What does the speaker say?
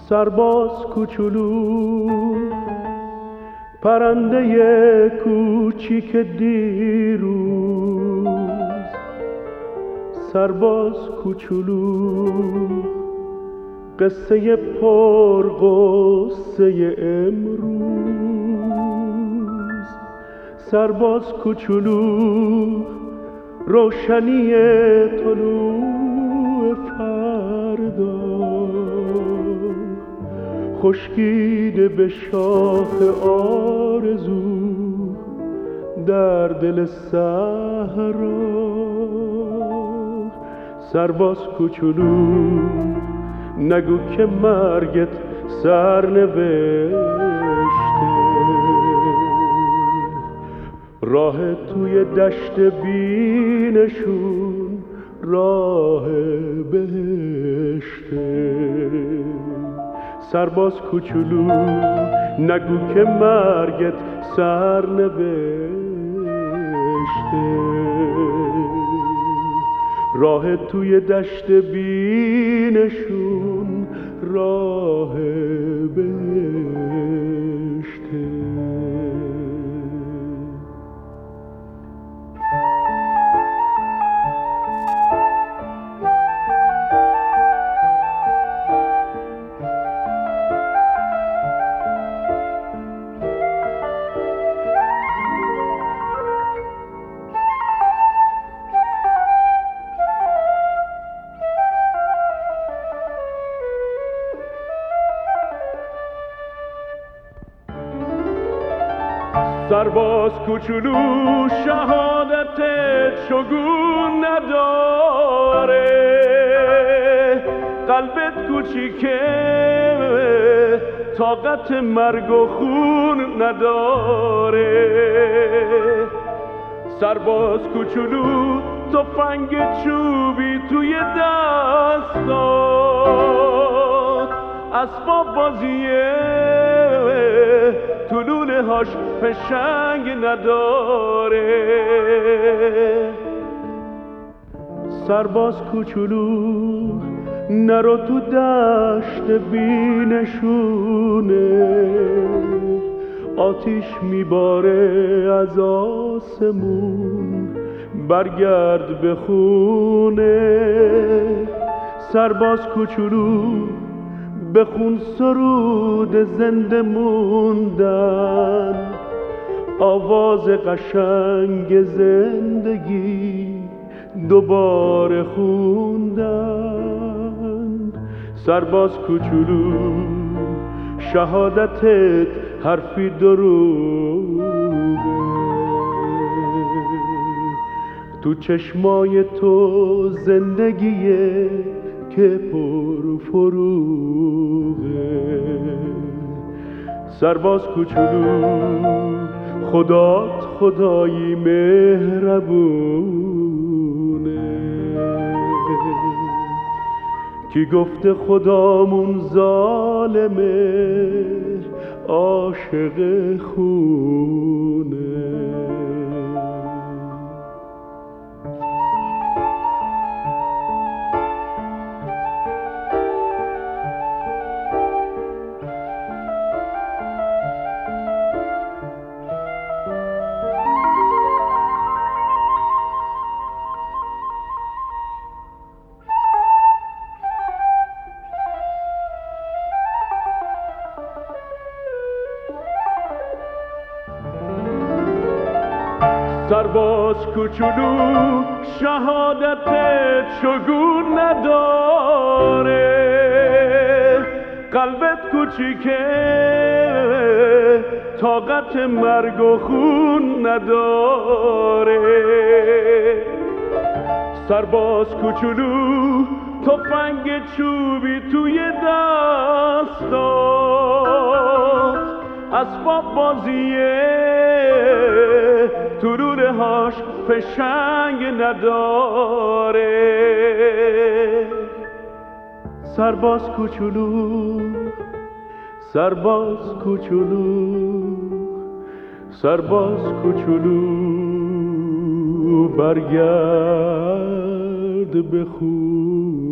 سرباز کوچولو، پرنده کوچیک دیروز. سرباز کوچولو، قصه پرغصه امروز. سرباز کوچولو، روشنی طلوع فردا، خشکیده به شاخ آرزو در دل صحرا. سرباز کوچولو، نگو که مرگت سرنوشته، راه توی دشت بینشون راه بهشته. سرباز کوچولو، نگو که مرگت سرنوشته، راه توی دشت بینشون راه بهشته. سرباز کوچولو، شهادتت شگون نداره، قلبت کوچیکه طاقت مرگ و خون نداره. سرباز کوچولو، تفنگ چوبی توی دستات، اسباب بازیه تو لوله هاش فشنگ نداره. سرباز کوچولو، نرو تو دشت بینشونه، آتیش میباره از آسمون، برگرد به خونه. سرباز کوچولو، بخون سرود زنده موندن، آواز قشنگ زندگی دوباره خوندن. سرباز کوچولو، شهادتت حرفی دروغه، تو چشمای تو زندگیه که پر فروغه. سرباز کوچولو، خدات خدایی مهربونه، کی گفته خدامون ظالمه، عاشق خونه. سرباز کوچولو، شهادتت شگون نداره، قلبت کوچیکه طاقت مرگ و خون نداره. سرباز کوچولو، تفنگ چوبی توی دستات، اسباب بازیه تو لوله هاش فشنگ نداره. سرباز کوچولو، سرباز کوچولو، سرباز کوچولو، برگرد به خون.